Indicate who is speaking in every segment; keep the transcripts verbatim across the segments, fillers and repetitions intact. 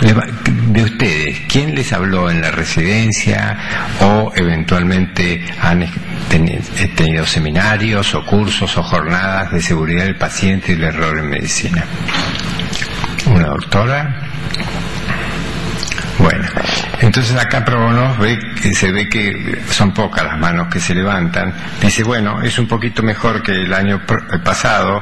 Speaker 1: de ustedes, ¿quién les habló en la residencia o eventualmente han tenido seminarios o cursos o jornadas de seguridad del paciente y del error en medicina? ¿Una doctora? Bueno, entonces acá Probonos ve que se ve que son pocas las manos que se levantan. Dice, bueno, es un poquito mejor que el año pasado,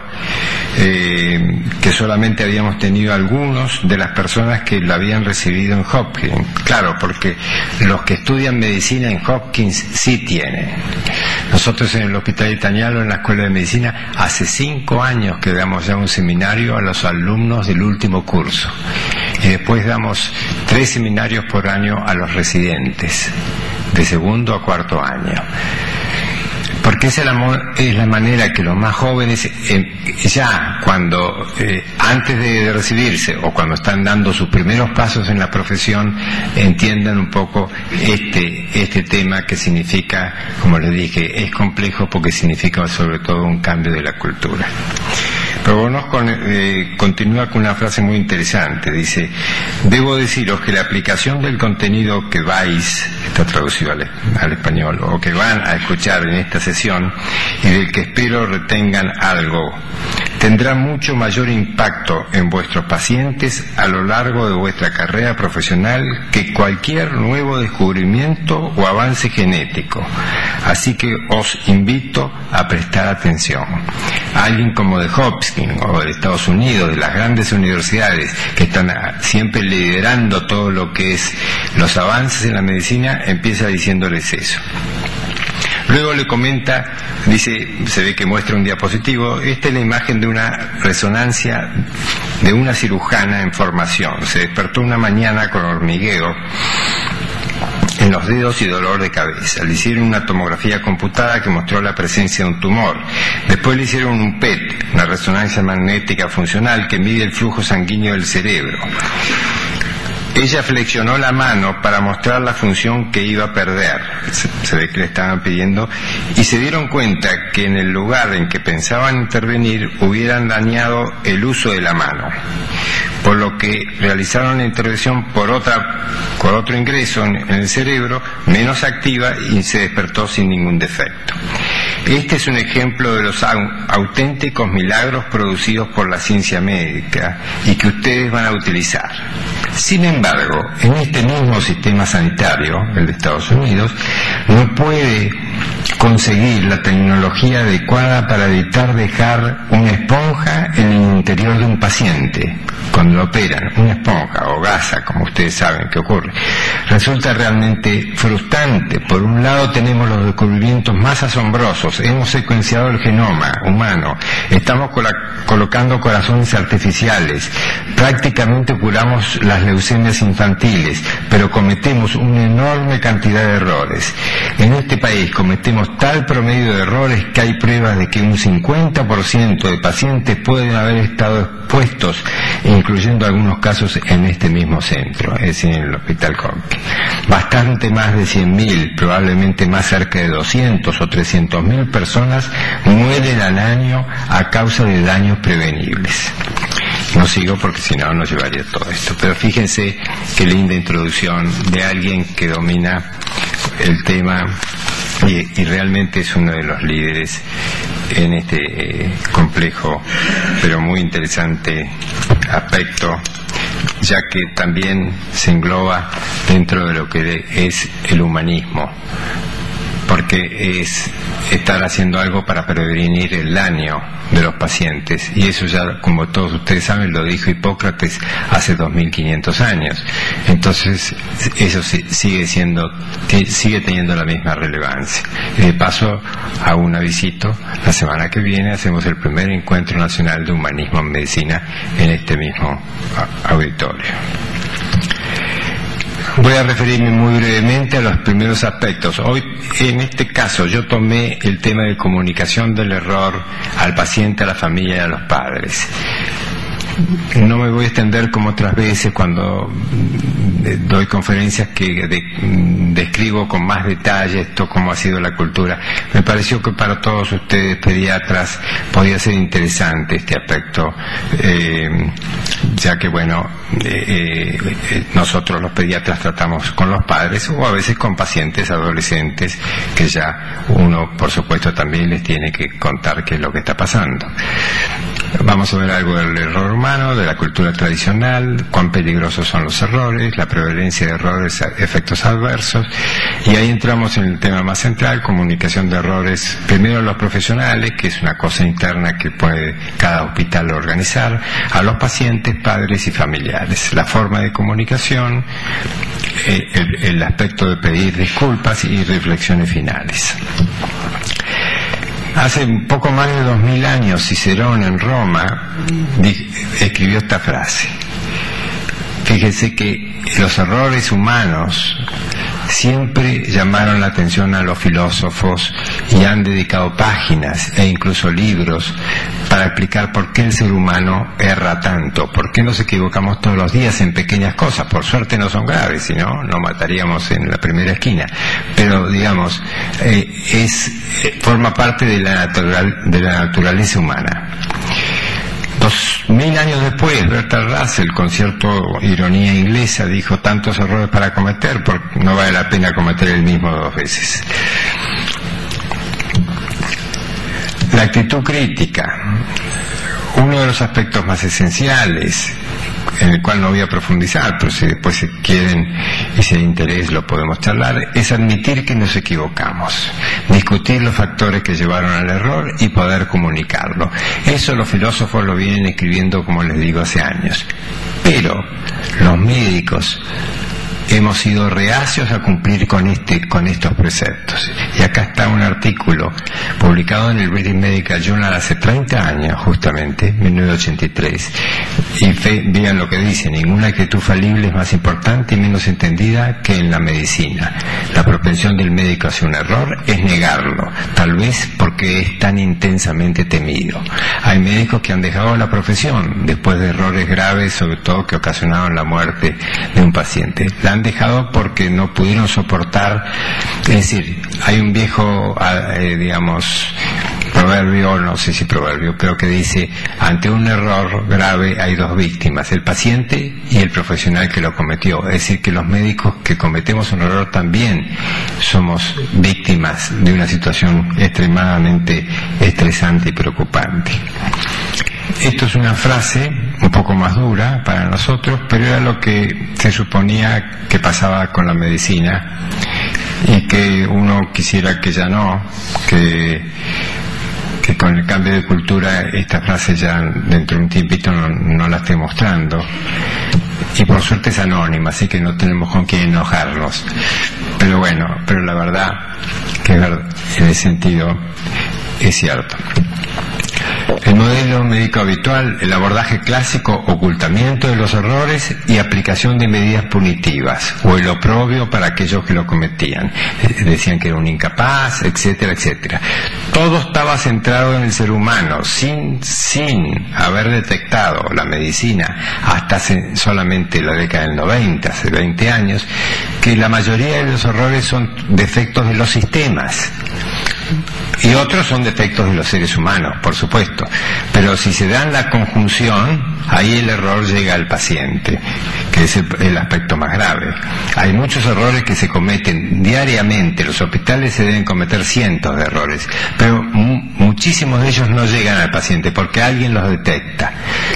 Speaker 1: eh, que solamente habíamos tenido algunos de las personas que lo habían recibido en Hopkins. Claro, porque los que estudian medicina en Hopkins sí tienen. Nosotros en el Hospital Italiano, en la Escuela de Medicina, hace cinco años que damos ya un seminario a los alumnos del último curso. Y después damos tres seminarios por año a los residentes, de segundo a cuarto año. Porque esa es la, es la manera que los más jóvenes, eh, ya cuando, eh, antes de recibirse o cuando están dando sus primeros pasos en la profesión, entiendan un poco este, este tema que significa, como les dije, es complejo porque significa sobre todo un cambio de la cultura. Pero bueno, con, eh, continúa con una frase muy interesante. Dice, debo deciros que la aplicación del contenido que vais, está traducido al, al español, o que van a escuchar en esta sesión, y del que espero retengan algo, tendrá mucho mayor impacto en vuestros pacientes a lo largo de vuestra carrera profesional que cualquier nuevo descubrimiento o avance genético. Así que os invito a prestar atención. Alguien como de Hopkins o de Estados Unidos, de las grandes universidades que están siempre liderando todo lo que es los avances en la medicina, empieza diciéndoles eso. Luego le comenta, dice, se ve que muestra un diapositivo, esta es la imagen de una resonancia de una cirujana en formación. Se despertó una mañana con hormigueo en los dedos y dolor de cabeza. Le hicieron una tomografía computada que mostró la presencia de un tumor. Después le hicieron un P E T, una resonancia magnética funcional que mide el flujo sanguíneo del cerebro. Ella flexionó la mano para mostrar la función que iba a perder. Se, se ve que le estaban pidiendo, y se dieron cuenta que en el lugar en que pensaban intervenir hubieran dañado el uso de la mano, por lo que realizaron la intervención por otra, por otro ingreso en, en el cerebro, menos activa, y se despertó sin ningún defecto. Este es un ejemplo de los auténticos milagros producidos por la ciencia médica y que ustedes van a utilizar. Sin embargo, en este mismo sistema sanitario, el de Estados Unidos, no puede conseguir la tecnología adecuada para evitar dejar una esponja en el interior de un paciente. Cuando lo operan, una esponja o gasa, como ustedes saben que ocurre, resulta realmente frustrante. Por un lado tenemos los descubrimientos más asombrosos, hemos secuenciado el genoma humano, estamos colocando corazones artificiales, prácticamente curamos las leucemias infantiles, pero cometemos una enorme cantidad de errores. En este país cometemos tal promedio de errores que hay pruebas de que un cincuenta por ciento de pacientes pueden haber estado expuestos, incluyendo algunos casos en este mismo centro, es decir, en el Hospital Hopkins. Bastante más de cien mil, probablemente más cerca de doscientos o trescientos mil personas mueren al año a causa de daños prevenibles. No sigo porque si no, no llevaría todo esto. Pero fíjense qué linda introducción de alguien que domina el tema y, y realmente es uno de los líderes en este eh, complejo pero muy interesante aspecto, ya que también se engloba dentro de lo que es el humanismo, porque es estar haciendo algo para prevenir el daño de los pacientes, y eso ya, como todos ustedes saben, lo dijo Hipócrates hace dos mil quinientos años. Entonces eso sigue siendo, sigue teniendo la misma relevancia. Y de paso hago un avisito: la semana que viene hacemos el primer encuentro nacional de humanismo en medicina en este mismo auditorio. Voy a referirme muy brevemente a los primeros aspectos. Hoy, en este caso, yo tomé el tema de comunicación del error al paciente, a la familia y a los padres. no me voy a extender como otras veces cuando doy conferencias que de, describo con más detalle esto, cómo ha sido la cultura. Me pareció que para todos ustedes pediatras podía ser interesante este aspecto, eh, ya que bueno, eh, eh, nosotros los pediatras tratamos con los padres o a veces con pacientes adolescentes que ya uno por supuesto también les tiene que contar qué es lo que está pasando. Vamos a ver algo del error humano, de la cultura tradicional, cuán peligrosos son los errores, la prevalencia de errores, efectos adversos, y ahí entramos en el tema más central, comunicación de errores, primero a los profesionales, que es una cosa interna que puede cada hospital organizar, a los pacientes, padres y familiares, la forma de comunicación, eh, el, el aspecto de pedir disculpas y reflexiones finales. Hace un poco más de dos mil años, Cicerón en Roma escribió esta frase. Fíjese que los errores humanos siempre llamaron la atención a los filósofos y han dedicado páginas e incluso libros para explicar por qué el ser humano erra tanto, por qué nos equivocamos todos los días en pequeñas cosas. Por suerte no son graves, si no, nos mataríamos en la primera esquina. Pero, digamos, eh, es eh, forma parte de la, natural, de la naturaleza humana. Dos mil años después, Bertrand Russell, con cierta ironía inglesa, dijo: tantos errores para cometer, porque no vale la pena cometer el mismo dos veces. La actitud crítica, uno de los aspectos más esenciales, en el cual no voy a profundizar, pero si después se quieren y si hay interés lo podemos charlar, es admitir que nos equivocamos, discutir los factores que llevaron al error y poder comunicarlo. Eso los filósofos lo vienen escribiendo, como les digo, hace años. Pero los médicos hemos sido reacios a cumplir con este con estos preceptos. Y acá está un artículo publicado en el British Medical Journal hace treinta años, justamente, mil novecientos ochenta y tres. Y fe, vean lo que dice: ninguna actitud falible es más importante y menos entendida que en la medicina. La propensión del médico hacia un error es negarlo, tal vez porque es tan intensamente temido. Hay médicos que han dejado la profesión después de errores graves, sobre todo que ocasionaron la muerte de un paciente. La han dejado porque no pudieron soportar. Es decir, hay un viejo, eh, digamos, proverbio, no sé si proverbio, pero que dice: ante un error grave hay dos víctimas, el paciente y el profesional que lo cometió. Es decir, que los médicos que cometemos un error también somos víctimas de una situación extremadamente estresante y preocupante. Esto es una frase un poco más dura para nosotros, pero era lo que se suponía que pasaba con la medicina y que uno quisiera que ya no, que, que con el cambio de cultura esta frase ya dentro de un tiempito no, no la esté mostrando. Y por suerte es anónima, así que no tenemos con quién enojarnos. Pero bueno, pero la verdad que en ese sentido es cierto. El modelo médico habitual, el abordaje clásico, ocultamiento de los errores y aplicación de medidas punitivas, o el oprobio para aquellos que lo cometían. Decían que era un incapaz, etcétera, etcétera. Todo estaba centrado en el ser humano, sin, sin haber detectado la medicina hasta hace solamente la década del noventa, hace veinte años, que la mayoría de los errores son defectos de los sistemas. Y otros son defectos de los seres humanos, por supuesto. Pero si se dan la conjunción, ahí el error llega al paciente, que es el, el aspecto más grave. Hay muchos errores que se cometen diariamente. Los hospitales se deben cometer cientos de errores, pero mu muchísimos de ellos no llegan al paciente porque alguien los detecta.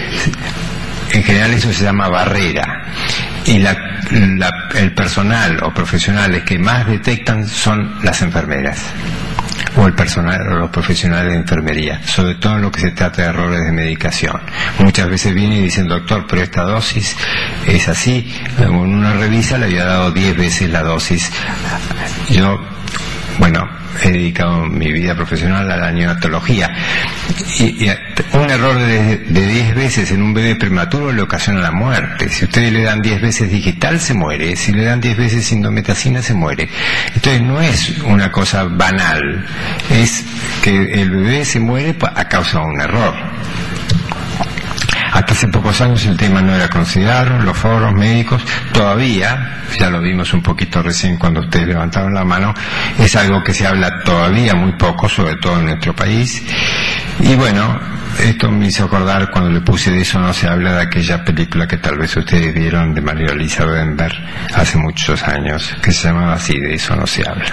Speaker 1: En general eso se llama barrera. Y la, la, el personal o profesionales que más detectan son las enfermeras, o el personal o los profesionales de enfermería, sobre todo en lo que se trata de errores de medicación. Muchas veces vienen y dicen: doctor, pero esta dosis es así. Cuando uno revisa, le había dado diez veces la dosis. Yo, bueno, he dedicado mi vida profesional a la neonatología y, y un error de diez veces en un bebé prematuro le ocasiona la muerte. Si ustedes le dan diez veces digital, se muere. Si le dan diez veces indometacina, se muere. Entonces no es una cosa banal, es que el bebé se muere a causa de un error. Hasta hace pocos años el tema no era considerado, los foros médicos todavía, ya lo vimos un poquito recién cuando ustedes levantaron la mano, es algo que se habla todavía muy poco, sobre todo en nuestro país. Y bueno, esto me hizo acordar cuando le puse De eso no se habla, de aquella película que tal vez ustedes vieron de María Elisa Bember hace muchos años, que se llamaba así, De eso no se habla.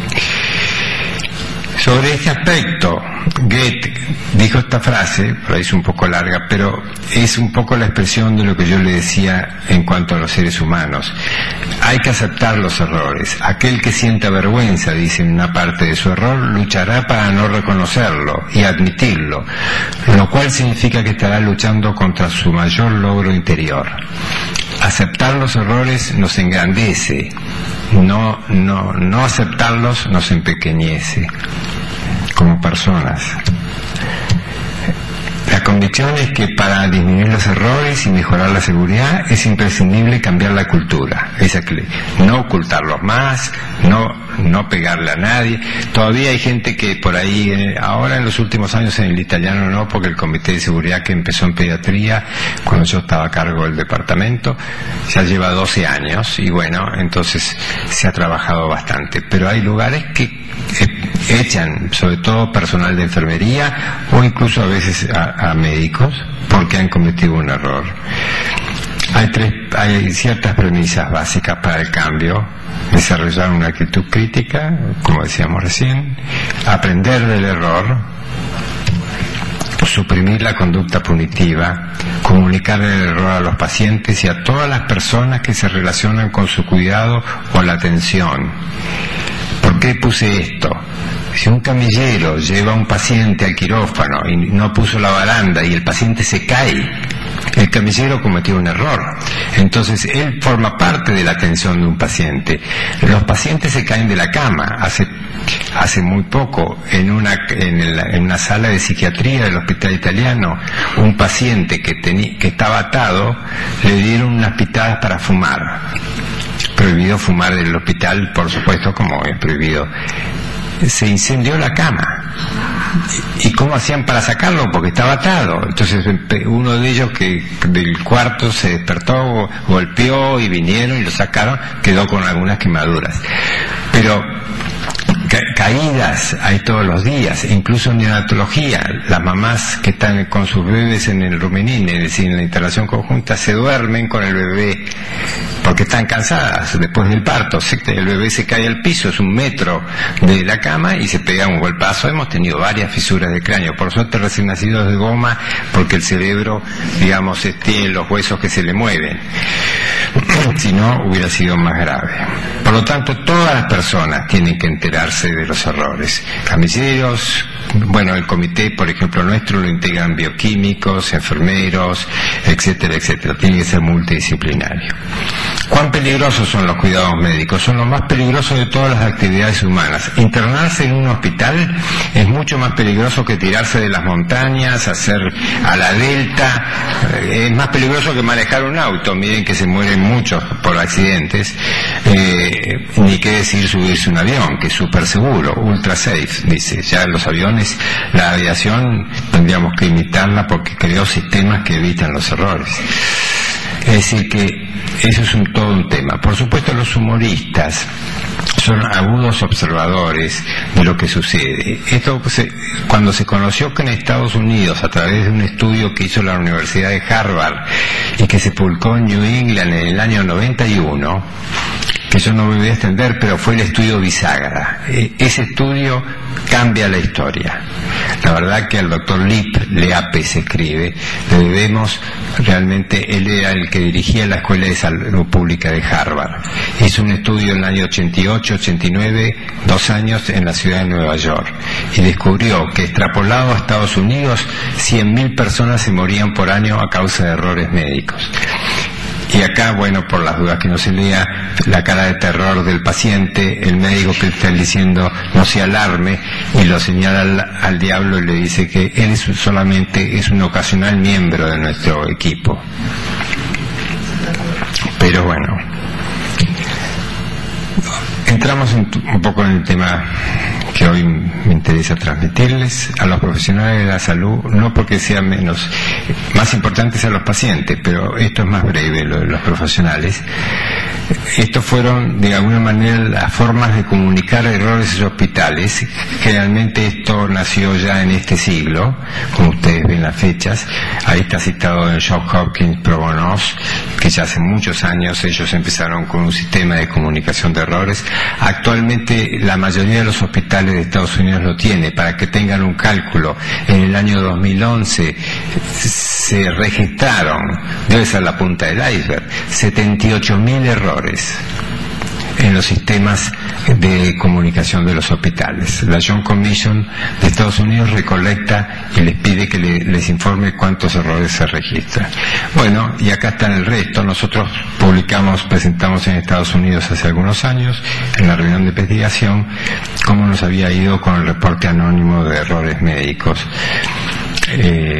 Speaker 1: Sobre este aspecto, Goethe dijo esta frase, por ahí es un poco larga, pero es un poco la expresión de lo que yo le decía en cuanto a los seres humanos. Hay que aceptar los errores. Aquel que sienta vergüenza, dice en una parte de su error, luchará para no reconocerlo y admitirlo, lo cual significa que estará luchando contra su mayor logro interior. Aceptar los errores nos engrandece, no, no, no aceptarlos nos empequeñece como personas. La convicción es que para disminuir los errores y mejorar la seguridad es imprescindible cambiar la cultura, esa que no ocultarlos más, no, no pegarle a nadie. Todavía hay gente que por ahí, eh, ahora en los últimos años en el italiano no, porque el comité de seguridad que empezó en pediatría, cuando yo estaba a cargo del departamento, ya lleva doce años y bueno, entonces se ha trabajado bastante. Pero hay lugares que echan, sobre todo personal de enfermería o incluso a veces a, a médicos, porque han cometido un error. Hay, tres, hay ciertas premisas básicas para el cambio: desarrollar una actitud crítica, como decíamos recién, aprender del error, suprimir la conducta punitiva, comunicar el error a los pacientes y a todas las personas que se relacionan con su cuidado o la atención. ¿Por qué puse esto? Si un camillero lleva a un paciente al quirófano y no puso la baranda y el paciente se cae, el camillero cometió un error. Entonces él forma parte de la atención de un paciente. Los pacientes se caen de la cama. Hace hace muy poco en una en, el, en una sala de psiquiatría del hospital italiano, un paciente que tenía que estaba atado, le dieron unas pitadas para fumar. Prohibido fumar en el hospital, por supuesto, como es prohibido. Se incendió la cama. ¿Y cómo hacían para sacarlo? Porque estaba atado. Entonces uno de ellos que del cuarto se despertó, golpeó y vinieron y lo sacaron, quedó con algunas quemaduras. Pero ca caídas hay todos los días, incluso en neonatología. Las mamás que están con sus bebés en el rumenín, es decir, en la instalación conjunta, se duermen con el bebé porque están cansadas después del parto. El bebé se cae al piso, es un metro de la cama y se pega un golpazo. Hemos tenido varias fisuras de cráneo, por suerte recién nacidos de goma, porque el cerebro, digamos, tiene los huesos que se le mueven. Si no, hubiera sido más grave. Por lo tanto, todas las personas tienen que enterarse de los errores. Camilleros, bueno, el comité, por ejemplo, nuestro lo integran bioquímicos, enfermeros, etcétera, etcétera. Tiene que ser multidisciplinario. ¿Cuán peligrosos son los cuidados médicos? Son los más peligrosos de todas las actividades humanas. Internarse en un hospital es mucho más peligroso que tirarse de las montañas, hacer a la delta. Es más peligroso que manejar un auto. Miren que se mueren muchos por accidentes. Eh, ni qué decir subirse un avión, que es súper seguro, ultra safe, dice. Ya los aviones, la aviación, tendríamos que imitarla porque creó sistemas que evitan los errores. Es decir que eso es un, todo un tema. Por supuesto, los humoristas son agudos observadores de lo que sucede. Esto se, cuando se conoció que en Estados Unidos, a través de un estudio que hizo la Universidad de Harvard y que se publicó en New England en el año noventa y uno, que yo no me voy a extender, pero fue el estudio bisagra. Ese estudio cambia la historia. La verdad que al doctor Lip, Leape se escribe, le debemos realmente, él era el que dirigía la Escuela de Salud Pública de Harvard. Hizo un estudio en el año ochenta y ocho, ochenta y nueve, dos años en la ciudad de Nueva York, y descubrió que extrapolado a Estados Unidos, cien mil personas se morían por año a causa de errores médicos. Y acá, bueno, por las dudas que no se lea, la cara de terror del paciente, el médico que está diciendo no se alarme y lo señala al, al diablo y le dice que él es solamente es un ocasional miembro de nuestro equipo. Pero bueno, entramos en, un poco en el tema que hoy me interesa transmitirles a los profesionales de la salud, no porque sean menos, más importantes a los pacientes, pero esto es más breve, lo de los profesionales. Estos fueron, de alguna manera, las formas de comunicar errores en hospitales. Generalmente esto nació ya en este siglo, como ustedes ven las fechas. Ahí está citado en Johns Hopkins Pro Bonos, que ya hace muchos años ellos empezaron con un sistema de comunicación de errores. Actualmente la mayoría de los hospitales de Estados Unidos lo tiene. Para que tengan un cálculo, en el año dos mil once se registraron, debe ser la punta del iceberg, setenta y ocho mil errores en los sistemas de comunicación de los hospitales. La Joint Commission de Estados Unidos recolecta y les pide que le, les informe cuántos errores se registran. Bueno, y acá está el resto. Nosotros publicamos, presentamos en Estados Unidos hace algunos años, en la reunión de investigación, cómo nos había ido con el reporte anónimo de errores médicos. Eh,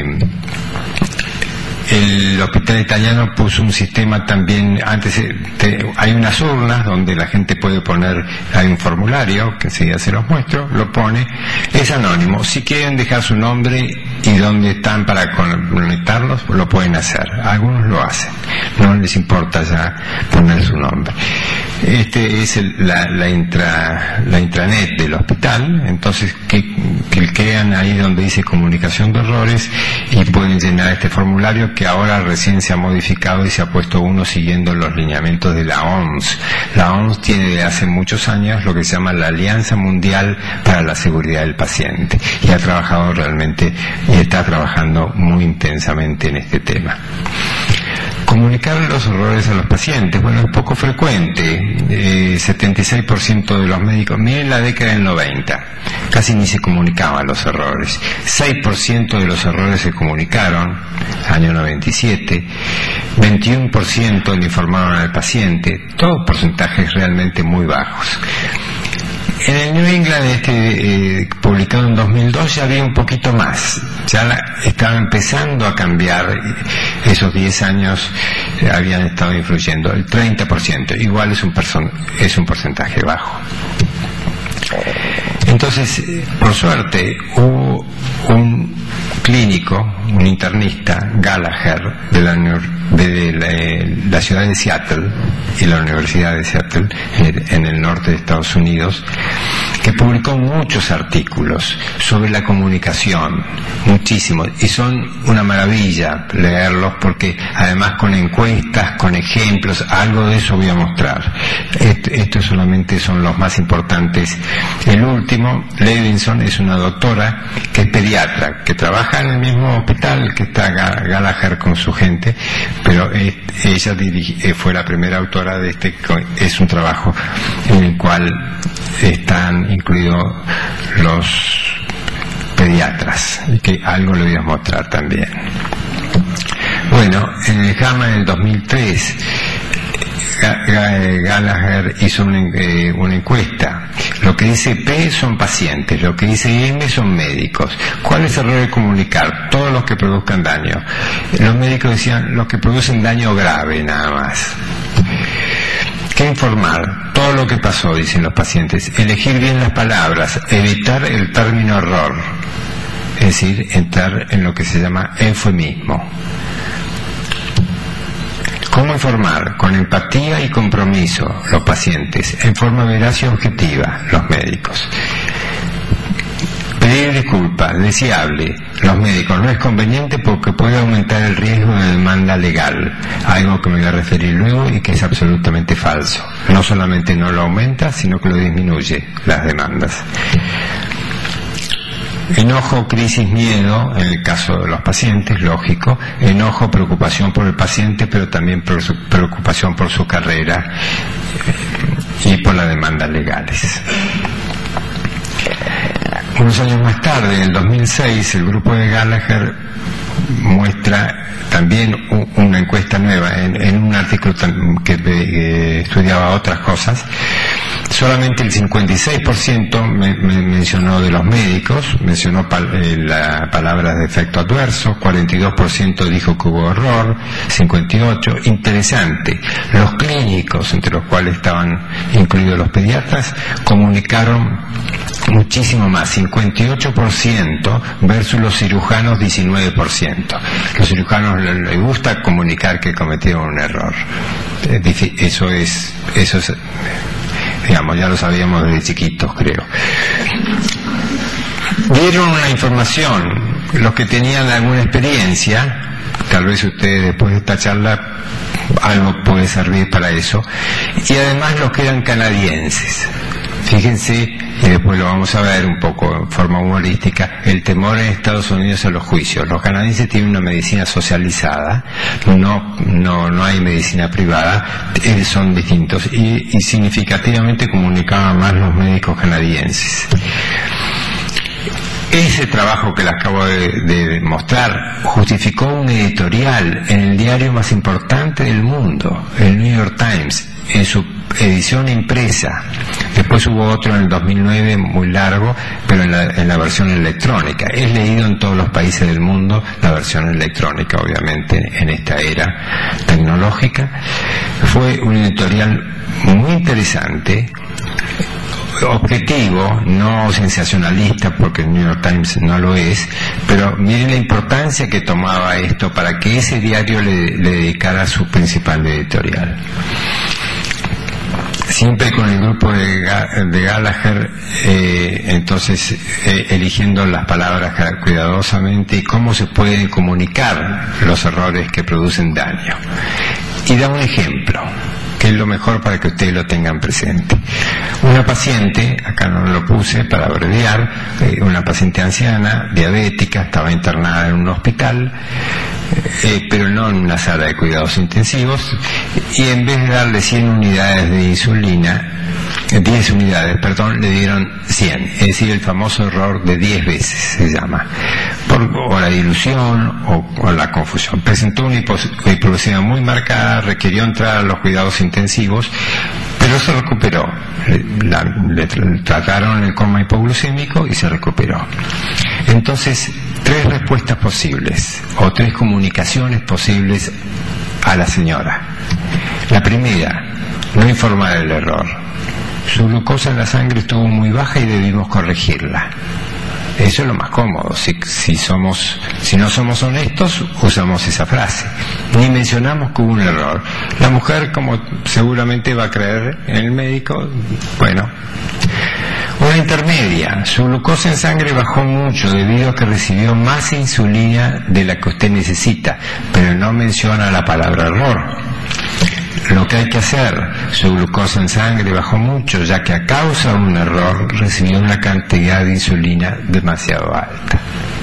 Speaker 1: El hospital italiano puso un sistema también, antes te, hay unas urnas donde la gente puede poner, hay un formulario que enseguida se los muestro, lo pone, es anónimo. Si quieren dejar su nombre y dónde están para conectarlos, lo pueden hacer. Algunos lo hacen, no les importa ya poner su nombre. Este es el, la, la, intra, la intranet del hospital, entonces que, que crean ahí donde dice comunicación de errores y pueden llenar este formulario, que ahora recién se ha modificado y se ha puesto uno siguiendo los lineamientos de la O M S. La O M S tiene de hace muchos años lo que se llama la Alianza Mundial para la Seguridad del Paciente, y ha trabajado realmente y está trabajando muy intensamente en este tema. Comunicar los errores a los pacientes, bueno, es poco frecuente. Eh, setenta y seis por ciento de los médicos, miren la década del noventa, casi ni se comunicaban los errores. seis por ciento de los errores se comunicaron, año noventa y siete, veintiuno por ciento le informaron al paciente, todos porcentajes realmente muy bajos. En el New England, este, eh, publicado en dos mil dos, ya había un poquito más. Ya la, estaba empezando a cambiar. Esos diez años eh, habían estado influyendo. El treinta por ciento, igual es un, person, es un porcentaje bajo. Entonces, por suerte, hubo un clínico, un internista, Gallagher, de la, de la, la ciudad de Seattle y la Universidad de Seattle, en el norte de Estados Unidos, que publicó muchos artículos sobre la comunicación, muchísimos, y son una maravilla leerlos, porque además con encuestas, con ejemplos, algo de eso voy a mostrar. Estos solamente son los más importantes. El último, Levinson, es una doctora que es pediatra, que trabaja en el mismo hospital que está Gallagher con su gente, pero ella dirige, fue la primera autora de este. Es un trabajo en el cual están incluidos los pediatras, y que algo le voy a mostrar también. Bueno, en el JAMA del dos mil tres, Gallagher hizo una, eh, una encuesta. Lo que dice P son pacientes, lo que dice M son médicos. ¿Cuál es el error de comunicar? Todos los que produzcan daño. Los médicos decían los que producen daño grave, nada más. ¿Qué informar? Todo lo que pasó, dicen los pacientes. Elegir bien las palabras, evitar el término error, es decir, entrar en lo que se llama eufemismo. ¿Cómo informar? Con empatía y compromiso, los pacientes, en forma veraz y objetiva, los médicos. Pedir disculpas, deseable, los médicos, no es conveniente porque puede aumentar el riesgo de demanda legal, algo que me voy a referir luego y que es absolutamente falso. No solamente no lo aumenta, sino que lo disminuye, las demandas. Enojo, crisis, miedo, en el caso de los pacientes, lógico. Enojo, preocupación por el paciente, pero también preocupación por su carrera y por las demandas legales. Unos años más tarde, en el dos mil seis, el grupo de Gallagher muestra también una encuesta nueva en, en un artículo que eh, estudiaba otras cosas, Solamente el cincuenta y seis por ciento me, me mencionó de los médicos, mencionó pal, eh, la palabra de efecto adverso, cuarenta y dos por ciento dijo que hubo error, cincuenta y ocho por ciento. Interesante, los clínicos, entre los cuales estaban incluidos los pediatras, comunicaron muchísimo más, cincuenta y ocho por ciento versus los cirujanos diecinueve por ciento. Los cirujanos les gusta comunicar que cometieron un error. Eso es, eso es, digamos, ya lo sabíamos desde chiquitos, creo. Dieron una información, los que tenían alguna experiencia, tal vez ustedes después de esta charla algo puede servir para eso, y además los que eran canadienses. Fíjense, y después lo vamos a ver un poco en forma humorística, el temor en Estados Unidos a los juicios. Los canadienses tienen una medicina socializada, no no no hay medicina privada, eh, son distintos, y, y significativamente comunicaban más los médicos canadienses. Ese trabajo que les acabo de, de mostrar justificó un editorial en el diario más importante del mundo, el New York Times, en su edición impresa. Después hubo otro en el dos mil nueve muy largo, pero en la, en la versión electrónica. Es leído en todos los países del mundo, la versión electrónica, obviamente, en esta era tecnológica. Fue un editorial muy interesante, objetivo, no sensacionalista, porque el New York Times no lo es, pero miren la importancia que tomaba esto para que ese diario le, le dedicara su principal editorial. Siempre con el grupo de, de Gallagher, eh, entonces eh, eligiendo las palabras cuidadosamente y cómo se pueden comunicar los errores que producen daño. Y da un ejemplo, que es lo mejor para que ustedes lo tengan presente. Una paciente, acá no lo puse para abreviar, eh, una paciente anciana, diabética, estaba internada en un hospital, eh, pero no en una sala de cuidados intensivos, y en vez de darle cien unidades de insulina, diez unidades, perdón, le dieron cien, es decir, el famoso error de diez veces se llama, por o la dilución o, o la confusión. Presentó una hipoglucemia muy marcada, requirió entrar a los cuidados intensivos, pero se recuperó. La, le, le trataron el coma hipoglucémico y se recuperó. Entonces, tres respuestas posibles o tres comunicaciones posibles a la señora. La primera, no informar el error. Su glucosa en la sangre estuvo muy baja y debimos corregirla. Eso es lo más cómodo. Si, si somos, si no somos honestos, usamos esa frase. Ni mencionamos que hubo un error. La mujer, como seguramente va a creer en el médico, bueno. Una intermedia. Su glucosa en sangre bajó mucho debido a que recibió más insulina de la que usted necesita, pero no menciona la palabra error. Lo que hay que hacer, su glucosa en sangre bajó mucho, ya que a causa de un error recibió una cantidad de insulina demasiado alta.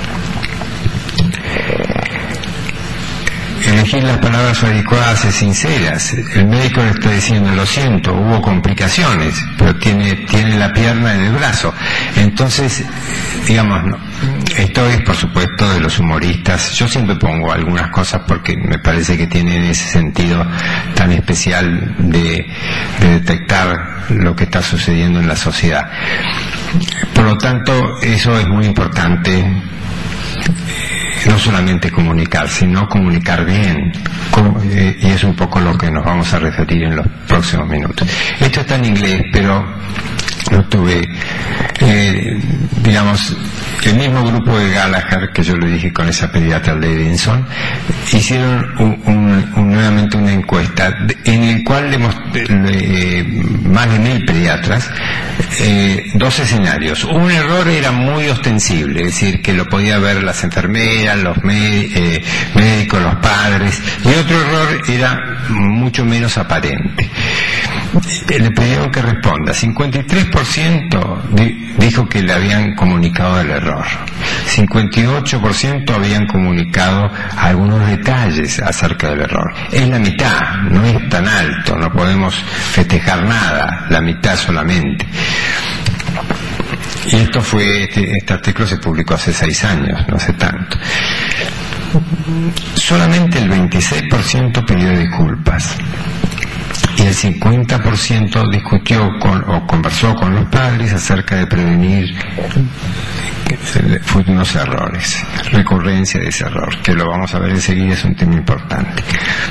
Speaker 1: Elegir las palabras adecuadas y sinceras. El médico le está diciendo, lo siento, hubo complicaciones, pero tiene, tiene la pierna en el brazo. Entonces, digamos, no. Esto es, por supuesto, de los humoristas. Yo siempre pongo algunas cosas porque me parece que tienen ese sentido tan especial de, de detectar lo que está sucediendo en la sociedad. Por lo tanto, eso es muy importante. No solamente comunicar, sino comunicar bien, y es un poco lo que nos vamos a referir en los próximos minutos. Esto está en inglés, pero no tuve, eh, digamos, el mismo grupo de Gallagher que yo le dije con esa pediatra Levinson, hicieron un, un, un, nuevamente una encuesta en el cual le mostré, eh, más de mil pediatras, eh, dos escenarios. Un error era muy ostensible, es decir, que lo podía ver las enfermeras, los eh, médicos, los padres, y otro error era mucho menos aparente. Le pidieron que responda. cincuenta y tres por ciento dijo que le habían comunicado el error. cincuenta y ocho por ciento habían comunicado algunos detalles acerca del error. Es la mitad, no es tan alto, no podemos festejar nada, la mitad solamente. Y esto fue, este, este artículo se publicó hace seis años, no hace tanto. Solamente el veintiséis por ciento pidió disculpas. y el cincuenta por ciento discutió con, o conversó con los padres acerca de prevenir futuros errores, recurrencia de ese error, que lo vamos a ver enseguida, es un tema importante.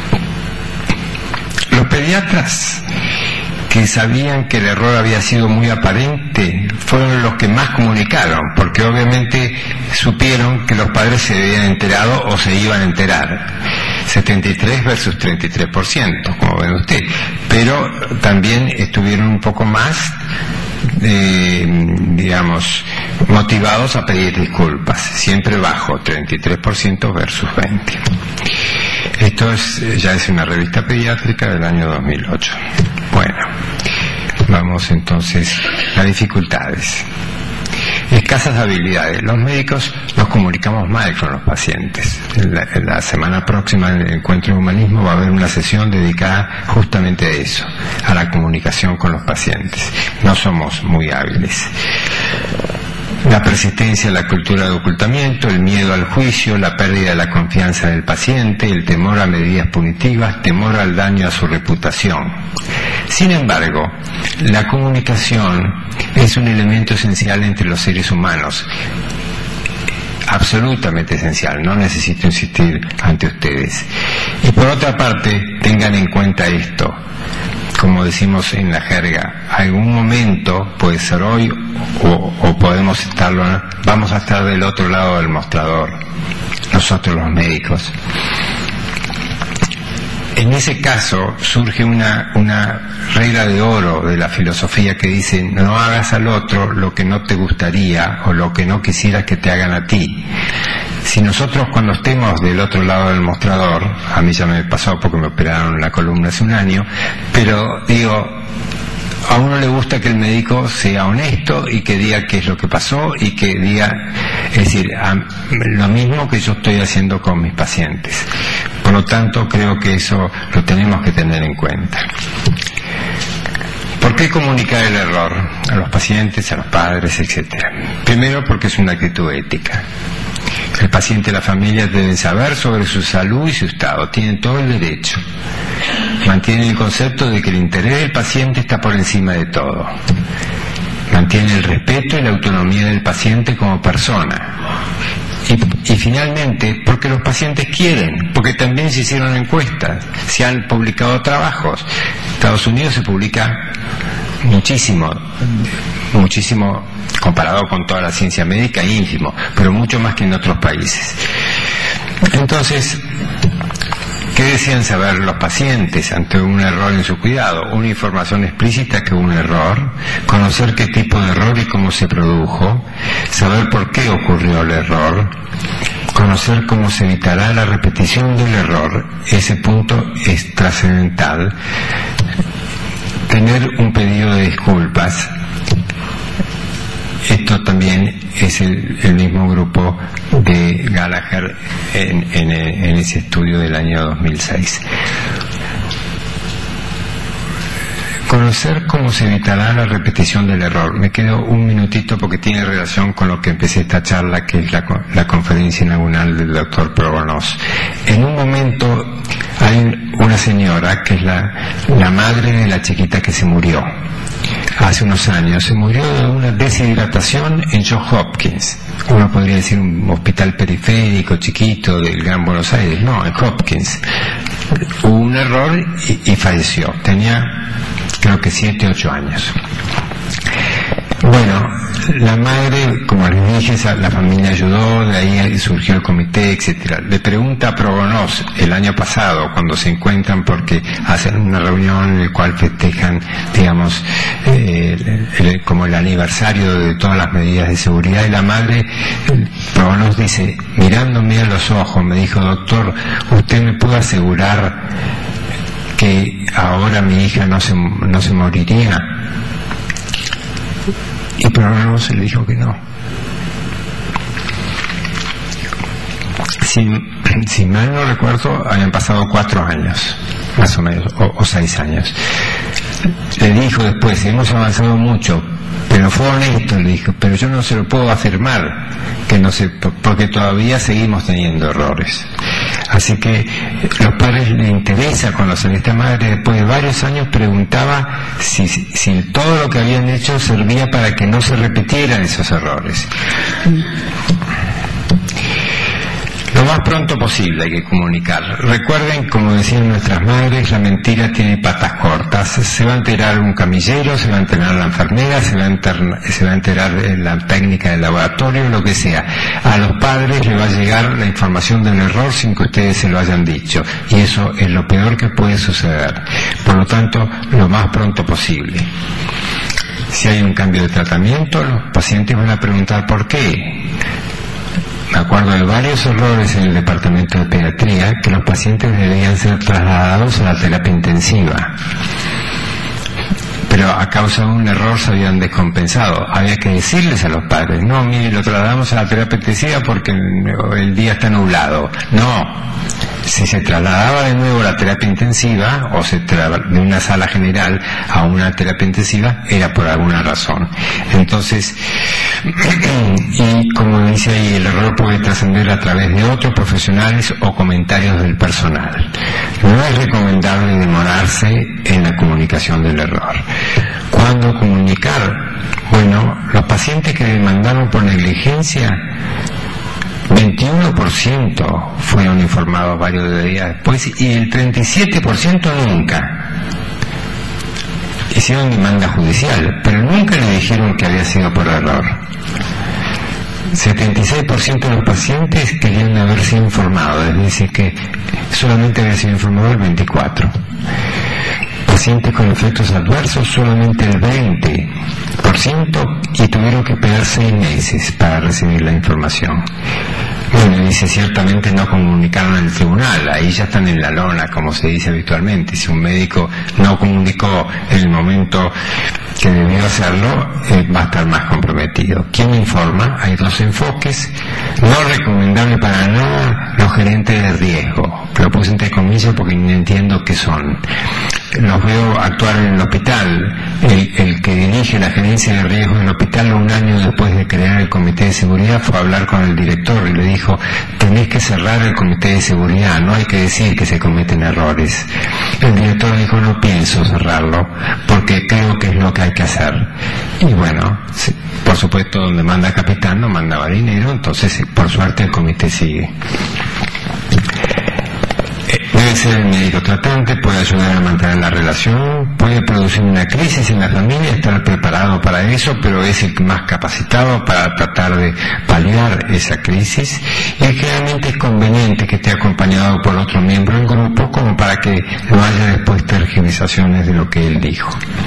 Speaker 1: Los pediatras que sabían que el error había sido muy aparente fueron los que más comunicaron, porque obviamente supieron que los padres se habían enterado o se iban a enterar. setenta y tres versus treinta y tres por ciento, como ven ustedes, pero también estuvieron un poco más, eh, digamos, motivados a pedir disculpas, siempre bajo, treinta y tres por ciento versus veinte por ciento. Esto es, ya es una revista pediátrica del año dos mil ocho. Bueno, vamos entonces a dificultades. Escasas habilidades. Los médicos nos comunicamos mal con los pacientes. La, la semana próxima en el Encuentro de Humanismo va a haber una sesión dedicada justamente a eso, a la comunicación con los pacientes. No somos muy hábiles. La persistencia a la cultura de ocultamiento, el miedo al juicio, la pérdida de la confianza del paciente, el temor a medidas punitivas, temor al daño a su reputación. Sin embargo, la comunicación es un elemento esencial entre los seres humanos, absolutamente esencial, no necesito insistir ante ustedes. Y por otra parte, tengan en cuenta esto, como decimos en la jerga, algún momento, puede ser hoy o, o podemos estarlo, vamos a estar del otro lado del mostrador, nosotros los médicos. En ese caso surge una, una regla de oro de la filosofía que dice: no hagas al otro lo que no te gustaría o lo que no quisieras que te hagan a ti. Si nosotros cuando estemos del otro lado del mostrador, a mí ya me pasó porque me operaron la columna hace un año, pero digo, a uno le gusta que el médico sea honesto y que diga qué es lo que pasó y que diga, es decir, a, lo mismo que yo estoy haciendo con mis pacientes. Por lo tanto, creo que eso lo tenemos que tener en cuenta. ¿Por qué comunicar el error a los pacientes, a los padres, etcétera? Primero, porque es una actitud ética. El paciente y la familia deben saber sobre su salud y su estado, tienen todo el derecho. Mantienen el concepto de que el interés del paciente está por encima de todo. Mantienen el respeto y la autonomía del paciente como persona. Y, y finalmente, porque los pacientes quieren, porque también se hicieron encuestas, se han publicado trabajos. En Estados Unidos se publica muchísimo, muchísimo comparado con toda la ciencia médica, ínfimo, pero mucho más que en otros países. Entonces, ¿qué desean saber los pacientes ante un error en su cuidado? Una información explícita que un error, conocer qué tipo de error y cómo se produjo, saber por qué ocurrió el error, conocer cómo se evitará la repetición del error, ese punto es trascendental, tener un pedido de disculpas. Esto también es el, el mismo grupo de Gallagher en, en, en ese estudio del año dos mil seis. Conocer cómo se evitará la repetición del error. Me quedo un minutito porque tiene relación con lo que empecé esta charla, que es la, la conferencia inaugural del doctor Probonos. En un momento hay una señora que es la, la madre de la chiquita que se murió hace unos años. Se murió de una deshidratación en Johns Hopkins. Uno podría decir un hospital periférico chiquito del Gran Buenos Aires. No, en Hopkins. Hubo un error y, y falleció. Tenía, creo que siete, ocho años. Bueno, la madre, como les dije, la familia ayudó, de ahí surgió el comité, etcétera. Le pregunta a Probonos el año pasado, cuando se encuentran porque hacen una reunión en la cual festejan, digamos, eh, el, como el aniversario de todas las medidas de seguridad, y la madre, Probonos dice, mirándome a los ojos, me dijo: doctor, ¿usted me puede asegurar que ahora mi hija no se, no se moriría? Y Probonos se le dijo que no. Si, si mal no recuerdo, habían pasado cuatro años, más o menos, o, o seis años. Le dijo después: hemos avanzado mucho, pero fue honesto, le dijo, pero yo no se lo puedo afirmar, que no sé, porque todavía seguimos teniendo errores. Así que los padres les interesa, cuando salió esta madre, después de varios años, preguntaba si, si todo lo que habían hecho servía para que no se repitieran esos errores. Lo más pronto posible hay que comunicar. Recuerden, como decían nuestras madres, la mentira tiene patas cortas. Se va a enterar un camillero, se va a enterar la enfermera, se va a enterar, se va a enterar la técnica del laboratorio, lo que sea. A los padres les va a llegar la información del error sin que ustedes se lo hayan dicho. Y eso es lo peor que puede suceder. Por lo tanto, lo más pronto posible. Si hay un cambio de tratamiento, los pacientes van a preguntar por qué. Me acuerdo de varios errores en el departamento de pediatría, que los pacientes debían ser trasladados a la terapia intensiva. Pero a causa de un error se habían descompensado. Había que decirles a los padres, no, mire, lo trasladamos a la terapia intensiva porque el día está nublado. No. Si se trasladaba de nuevo a la terapia intensiva, o se tra- de una sala general a una terapia intensiva, era por alguna razón. Entonces, y como dice ahí, el error puede trascender a través de otros profesionales o comentarios del personal. No es recomendable demorarse en la comunicación del error. ¿Cuándo comunicar? Bueno, los pacientes que demandaron por negligencia, veintiuno por ciento fueron informados varios días después y el treinta y siete por ciento nunca. Hicieron demanda judicial, pero nunca le dijeron que había sido por error. setenta y seis por ciento de los pacientes querían haber sido informados, es decir, que solamente había sido informado el veinticuatro por ciento. Pacientes con efectos adversos, solamente el veinte por ciento, y tuvieron que esperar seis meses para recibir la información. Bueno, dice, ciertamente no comunicaron en el tribunal, ahí ya están en la lona, como se dice habitualmente. Si un médico no comunicó en el momento que debió hacerlo, eh, va a estar más comprometido. ¿Quién informa? Hay dos enfoques. No recomendable para nada los gerentes de riesgo. Lo puse entre comillas porque no entiendo qué son. Los veo actuar en el hospital. El, el que dirige la gerencia de riesgo del hospital, un año después de crear el comité de seguridad, fue a hablar con el director y le dijo, tenés que cerrar el comité de seguridad, no hay que decir que se cometen errores. El director dijo, no pienso cerrarlo porque creo que es lo que hay que hacer. Y bueno, por supuesto, donde manda capitán no mandaba dinero, entonces por suerte el comité sigue. Debe ser el médico tratante, puede ayudar a mantener la relación, puede producir una crisis en la familia, estar preparado para eso, pero es el más capacitado para tratar de paliar esa crisis, y generalmente es conveniente que esté acompañado por otro miembro del grupo como para que no haya después tergiversaciones de lo que él dijo.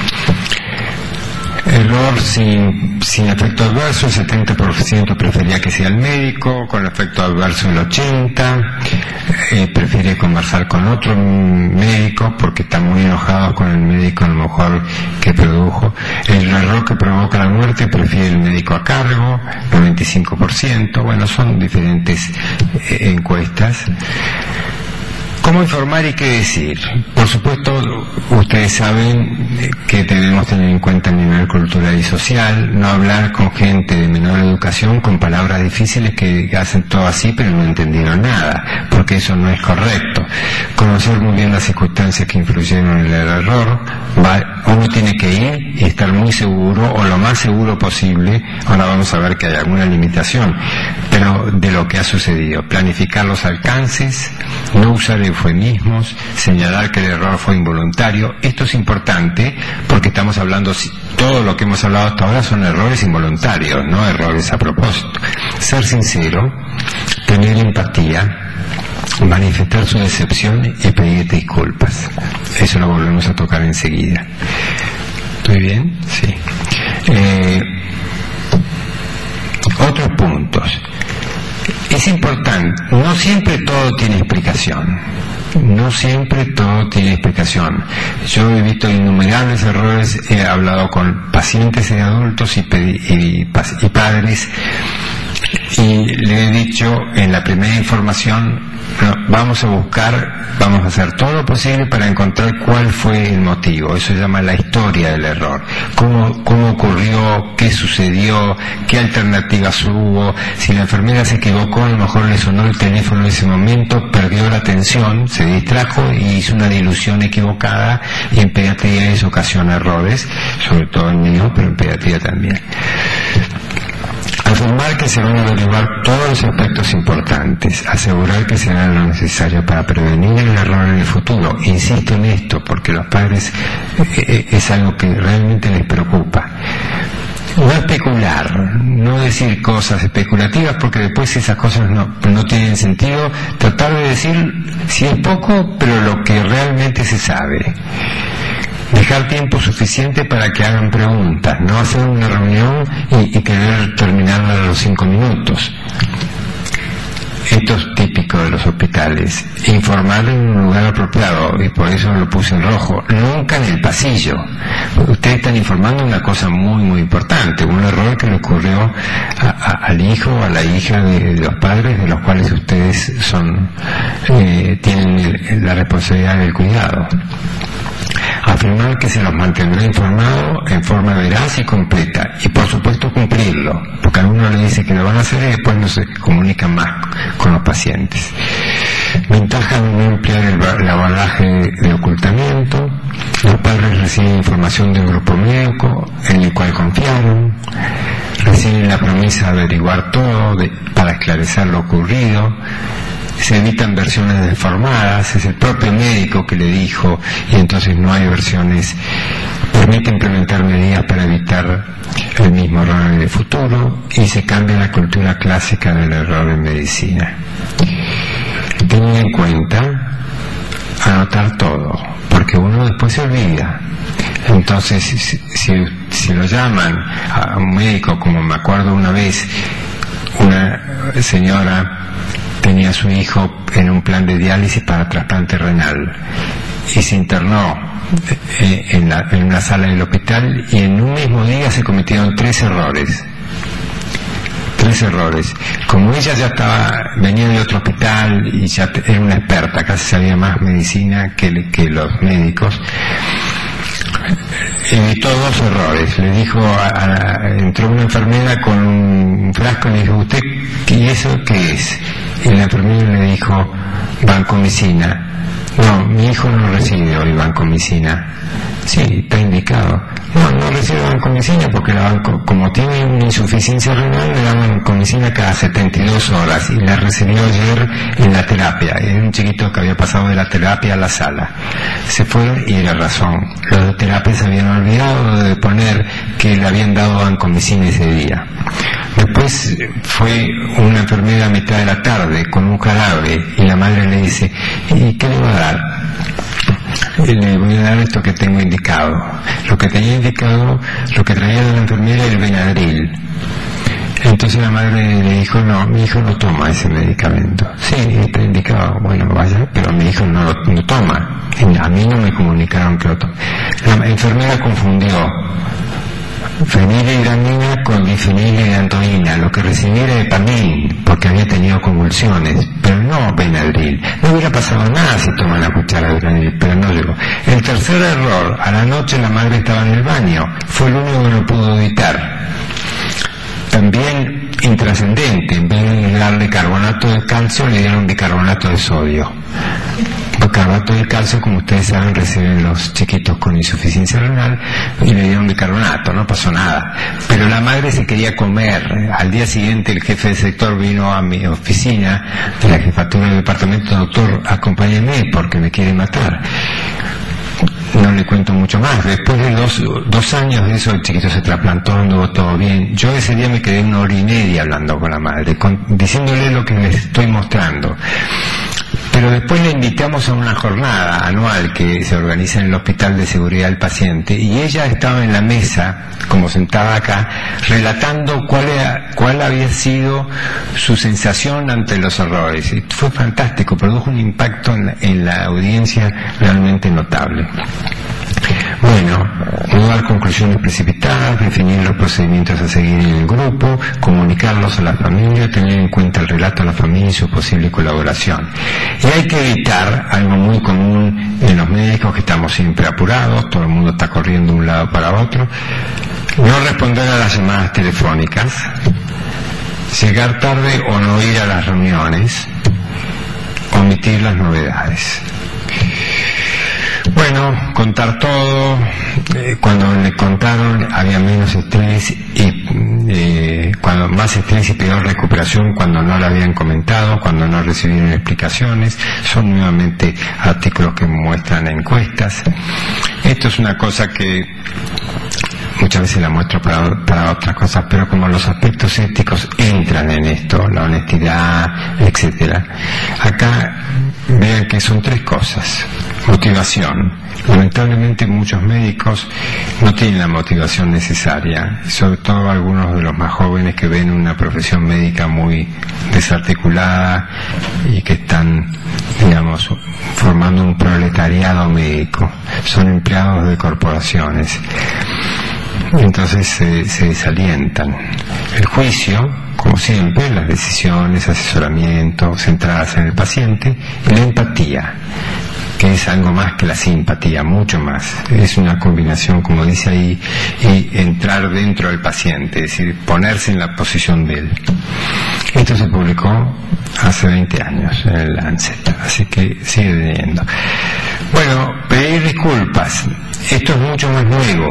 Speaker 1: Error sin, sin efecto adverso, el setenta por ciento prefería que sea el médico, con efecto adverso el ochenta por ciento, eh, prefiere conversar con otro médico porque están muy enojados con el médico a lo mejor que produjo. El error que provoca la muerte prefiere el médico a cargo, noventa y cinco por ciento, bueno, son diferentes eh, encuestas. ¿Cómo informar y qué decir? Por supuesto, ustedes saben que debemos tener en cuenta el nivel cultural y social, no hablar con gente de menor educación con palabras difíciles que hacen todo así pero no entendieron nada, porque eso no es correcto. Conocer muy bien las circunstancias que influyeron en el error, va, uno tiene que ir y estar muy seguro, o lo más seguro posible. Ahora vamos a ver que hay alguna limitación, pero de lo que ha sucedido. Planificar los alcances, no usar eufemismos, señalar que el error fue involuntario. Esto es importante porque estamos hablando, todo lo que hemos hablado hasta ahora son errores involuntarios, no errores a propósito. Ser sincero, tener empatía, manifestar su decepción y pedir disculpas. Eso lo volvemos a tocar enseguida. ¿Estoy bien? Sí. Eh, otros puntos. Es importante, no siempre todo tiene explicación. No siempre todo tiene explicación. Yo he visto innumerables errores, he hablado con pacientes y adultos y, y, y padres, y le he dicho en la primera información, no, vamos a buscar, vamos a hacer todo lo posible para encontrar cuál fue el motivo. Eso se llama la historia del error. Cómo, cómo ocurrió, qué sucedió, qué alternativas hubo. Si la enfermera se equivocó, a lo mejor le sonó el teléfono en ese momento, perdió la atención, se distrajo y hizo una dilución equivocada, y en pediatría eso ocasiona errores, sobre todo en niños, pero en pediatría también. Afirmar que se van a averiguar todos los aspectos importantes, asegurar que se hará lo necesario para prevenir el error en el futuro. Insisto en esto porque los padres eh, es algo que realmente les preocupa. No especular, no decir cosas especulativas porque después esas cosas no, no tienen sentido. Tratar de decir, si es poco, pero lo que realmente se sabe. Dejar tiempo suficiente para que hagan preguntas, no hacer una reunión y, y querer terminarla a los cinco minutos. Esto es típico de los hospitales. Informar en un lugar apropiado, y por eso lo puse en rojo. Nunca en el pasillo. Ustedes están informando una cosa muy, muy importante, un error que le ocurrió a, a, al hijo o a la hija de, de los padres de los cuales ustedes son eh, tienen el, la responsabilidad del cuidado. Afirmar que se los mantendrá informados en forma veraz y completa, y por supuesto cumplirlo, porque a uno le dice que lo van a hacer y después no se comunican más con los pacientes. Ventaja de no emplear el, el abordaje de, de ocultamiento. Los padres reciben información del grupo médico en el cual confiaron, reciben la promesa de averiguar todo de, para esclarecer lo ocurrido. Se evitan versiones deformadas, es el propio médico que le dijo, y entonces no hay versiones. Permite implementar medidas para evitar el mismo error en el futuro, y se cambia la cultura clásica del error en medicina. Tengan en cuenta anotar todo, porque uno después se olvida. Entonces, si, si, si lo llaman a un médico, como me acuerdo una vez, una señora tenía a su hijo en un plan de diálisis para trasplante renal y se internó eh, en, la, en una sala del hospital, y en un mismo día se cometieron tres errores. Tres errores. Como ella ya estaba, venía de otro hospital y ya era una experta, casi sabía más medicina que, que los médicos, evitó dos errores. Le dijo, a, a, entró una enfermera con un frasco y le dijo, ¿usted qué eso qué es? Y la enfermera le dijo, vancomicina. No, mi hijo no recibe hoy vancomicina. Sí, está indicado. No, no recibe vancomicina porque la banco, como tiene una insuficiencia renal, le dan vancomicina cada setenta y dos horas, y la recibió ayer en la terapia. Era un chiquito que había pasado de la terapia a la sala. Se fue y era razón. Los de terapia se habían olvidado de poner que le habían dado vancomicina ese día. Después fue una enfermera a mitad de la tarde con un jarabe, y la madre le dice, ¿y qué le va a dar? Y le voy a dar esto que tengo indicado. Lo que tenía indicado, lo que traía de la enfermera, el Benadryl. Entonces la madre le dijo, no, mi hijo no toma ese medicamento. Sí, está indicado. Bueno, vaya, pero mi hijo no lo no toma. A mí no me comunicaron que lo toma. La enfermera confundió fenilhidramina con difenilhidratoína, lo que recibía era Epamin, porque había tenido convulsiones, pero no Benadryl. No hubiera pasado nada si toman la cuchara de Benadryl, pero no llegó. El tercer error, a la noche la madre estaba en el baño, fue el único que no pudo evitar. También intrascendente, en vez de darle carbonato de calcio, le dieron bicarbonato de sodio. Bicarbonato de calcio, como ustedes saben, reciben los chiquitos con insuficiencia renal, y le dieron bicarbonato, no pasó nada. Pero la madre se quería comer. Al día siguiente el jefe de sector vino a mi oficina de la jefatura del departamento, doctor, acompáñeme porque me quiere matar. No le cuento mucho más. Después de dos, dos años de eso, el chiquito se trasplantó, anduvo todo bien. Yo ese día me quedé una hora y media hablando con la madre, con, diciéndole lo que les estoy mostrando. Pero después le invitamos a una jornada anual que se organiza en el Hospital de Seguridad del Paciente, y ella estaba en la mesa, como sentada acá, relatando cuál, era, cuál había sido su sensación ante los errores. Y fue fantástico, produjo un impacto en la, en la audiencia realmente notable. Bueno, no dar conclusiones precipitadas, definir los procedimientos a seguir en el grupo, comunicarlos a la familia, tener en cuenta el relato a la familia y su posible colaboración. Y hay que evitar algo muy común en los médicos, que estamos siempre apurados, todo el mundo está corriendo de un lado para otro, no responder a las llamadas telefónicas, llegar tarde o no ir a las reuniones, omitir las novedades. Bueno, contar todo. Eh, cuando le contaron había menos estrés y eh, cuando más estrés y peor recuperación cuando no lo habían comentado, cuando no recibieron explicaciones. Son nuevamente artículos que muestran encuestas. Esto es una cosa que muchas veces la muestro para, para otras cosas, pero como los aspectos éticos entran en esto, la honestidad, etcétera. Acá vean que son tres cosas. Motivación. Lamentablemente muchos médicos no tienen la motivación necesaria, sobre todo algunos de los más jóvenes que ven una profesión médica muy desarticulada y que están, digamos, formando un proletariado médico. Son empleados de corporaciones. Entonces se, se desalientan. El juicio, como siempre, las decisiones, asesoramiento, centradas en el paciente, y la empatía, que es algo más que la simpatía, mucho más. Es una combinación, como dice ahí, y entrar dentro del paciente, es decir, ponerse en la posición de él. Esto se publicó hace veinte años en el Lancet, así que sigue leyendo. Bueno, pedir disculpas. Esto es mucho más nuevo.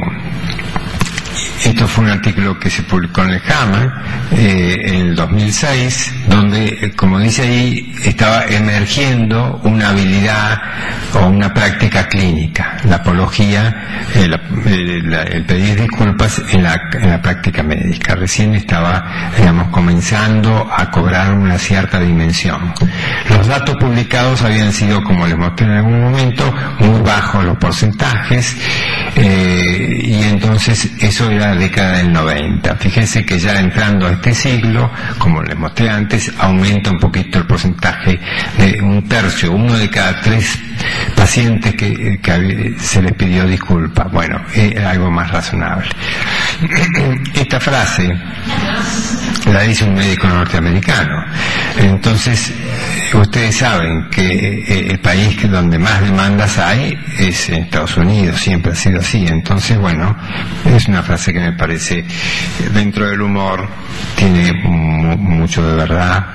Speaker 1: Esto fue un artículo que se publicó en el JAMA eh, en el dos mil seis, donde, eh, como dice ahí, estaba emergiendo una habilidad o una práctica clínica, la apología, eh, la, eh, la, el pedir disculpas en la, en la práctica médica. Recién estaba, digamos, comenzando a cobrar una cierta dimensión. Los datos publicados habían sido, como les mostré en algún momento, muy bajos los porcentajes, eh, y entonces eso era la década del noventa. Fíjense que ya entrando a este siglo, como les mostré antes, aumenta un poquito el porcentaje de un tercio, uno de cada tres pacientes que, que se les pidió disculpas. Bueno, es algo más razonable. Esta frase la dice un médico norteamericano. Entonces, ustedes saben que el país donde más demandas hay es en Estados Unidos, siempre ha sido así. Entonces, bueno, es una frase que me parece, dentro del humor, tiene mu- mucho de verdad.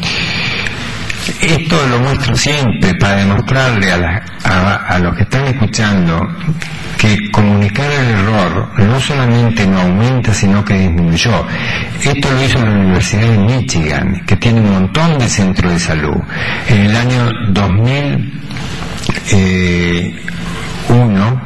Speaker 1: Esto lo muestro siempre para demostrarle a, la, a, a los que están escuchando que comunicar el error no solamente no aumenta, sino que disminuyó. Esto lo hizo la Universidad de Michigan, que tiene un montón de centros de salud. En el año dos mil uno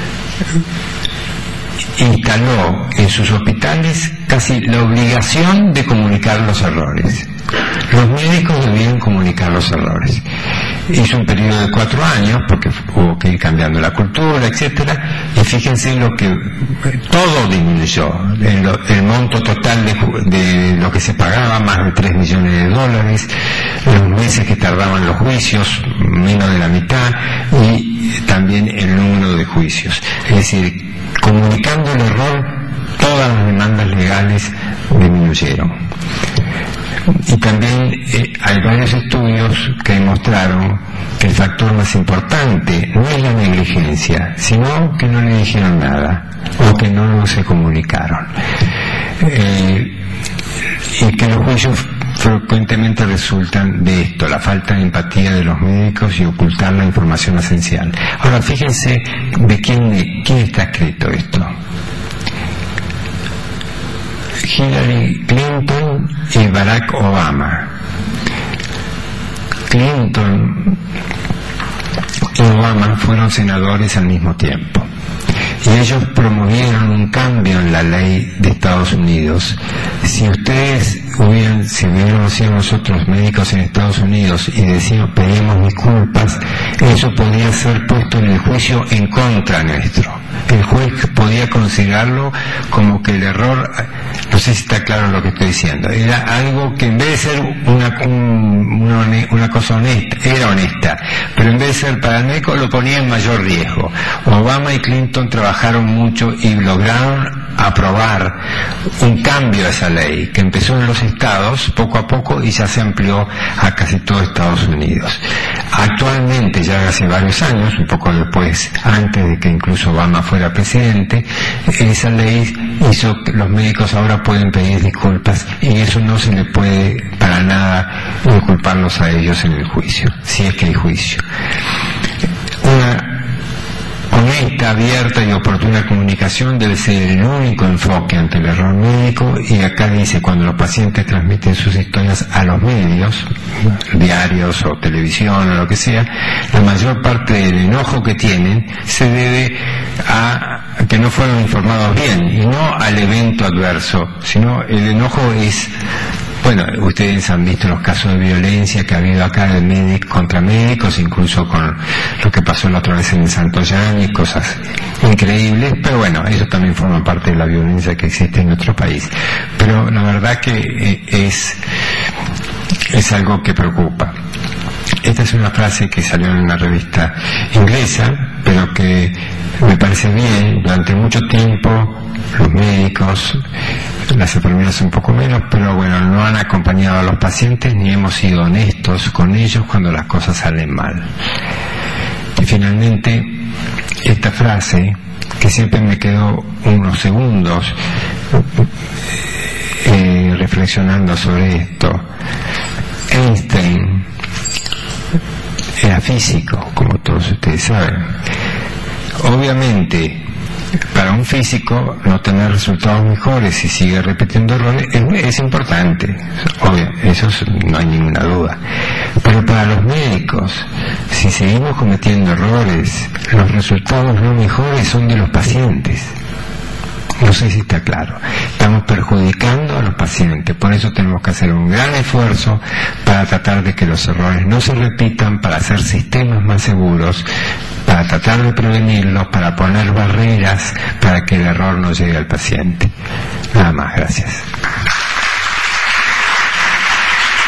Speaker 1: instaló en sus hospitales casi la obligación de comunicar los errores. Los médicos debían comunicar los errores. Hizo un periodo de cuatro años porque hubo que ir cambiando la cultura, etcétera, y fíjense en lo que todo disminuyó. El, el monto total de, de lo que se pagaba, más de tres millones de dólares, los meses que tardaban los juicios, menos de la mitad, y también el número de juicios. Es decir, comunicando el error, todas las demandas legales disminuyeron. Y también eh, hay varios estudios que demostraron que el factor más importante no es la negligencia, sino que no le dijeron nada o que no se comunicaron. Eh, y que los juicios frecuentemente resultan de esto, la falta de empatía de los médicos y ocultar la información esencial. Ahora, fíjense de quién, quién está escrito esto. Hillary Clinton y Barack Obama. Clinton y Obama fueron senadores al mismo tiempo, y ellos promovieron un cambio en la ley de Estados Unidos. Si ustedes hubieran, si hubiéramos sido nosotros médicos en Estados Unidos y decíamos, pedimos disculpas, eso podía ser puesto en el juicio en contra nuestro. El juez podía podía considerarlo como que el error, no sé si está claro lo que estoy diciendo, era algo que en vez de ser una, un, una, una cosa honesta, era honesta, pero en vez de ser para el médico lo ponía en mayor riesgo. Obama y Clinton trabajaron mucho y lograron aprobar un cambio a esa ley que empezó en los estados poco a poco y ya se amplió a casi todo Estados Unidos. Actualmente, ya hace varios años, un poco después, antes de que incluso Obama fuera presidente, esa ley hizo que los médicos ahora pueden pedir disculpas y eso no se le puede para nada inculparlos a ellos en el juicio, si es que hay juicio. Una honesta, abierta y oportuna comunicación debe ser el único enfoque ante el error médico, y acá dice, cuando los pacientes transmiten sus historias a los medios, diarios o televisión o lo que sea, la mayor parte del enojo que tienen se debe a que no fueron informados bien y no al evento adverso, sino el enojo es... Bueno, ustedes han visto los casos de violencia que ha habido acá de médicos contra médicos, incluso con lo que pasó la otra vez en Santollán y cosas increíbles, pero bueno, eso también forma parte de la violencia que existe en nuestro país. Pero la verdad que es, es algo que preocupa. Esta es una frase que salió en una revista inglesa, pero que me parece bien. Durante mucho tiempo los médicos, las enfermeras un poco menos, pero bueno, no han acompañado a los pacientes ni hemos sido honestos con ellos cuando las cosas salen mal. Y finalmente, esta frase, que siempre me quedó unos segundos eh, reflexionando sobre esto. Einstein era físico, como todos ustedes saben. Obviamente, para un físico no tener resultados mejores si sigue repitiendo errores es, es importante, obvio, eso es, no hay ninguna duda. Pero para los médicos, si seguimos cometiendo errores, los resultados no mejores son de los pacientes. No sé si está claro. Estamos perjudicando a los pacientes, por eso tenemos que hacer un gran esfuerzo para tratar de que los errores no se repitan, para hacer sistemas más seguros, para tratar de prevenirlos, para poner barreras para que el error no llegue al paciente. Nada más, gracias.